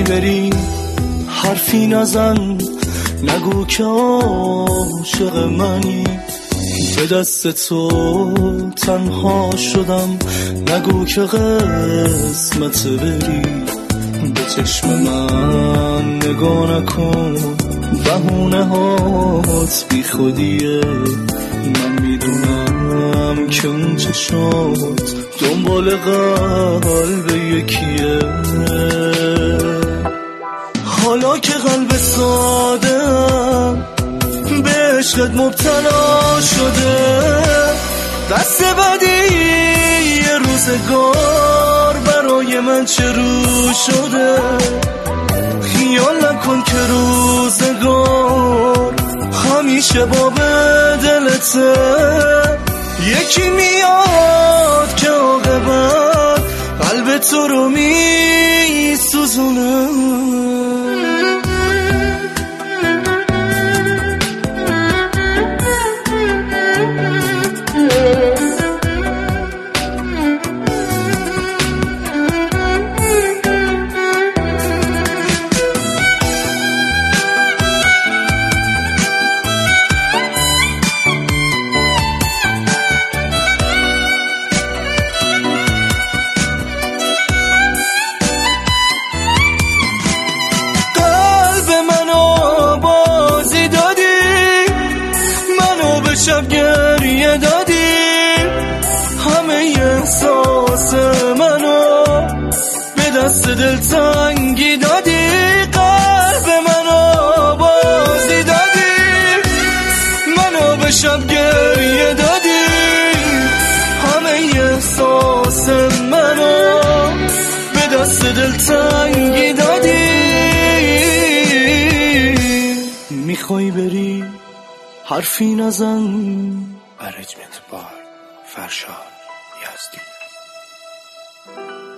بری حرفی نزن، نگو که عاشق منی، به دست تو تنها شدم، نگو که قسمت بری، به چشم من نگاه نکن، بهونه هات بی خودیه، من میدونم که اون چشات دنبال قلب یکیه. حالا که قلب سادم به عشقت مبتلا شده، دست بدی یه روزگار برای من چه رو شده، خیال نکن که روزگار همیشه با دلته، یکی میاد که عاقبت قلب تو رو می سوزونه. شب گریه دادی، همه احساس منو به دست دلتنگی دادی، قلب منو بازی دادی، منو به شب گریه دادی، همه احساس منو به دست دلتنگی دادی. میخوای بری حرفی نزن. Arrangement by Farshad Yazdi.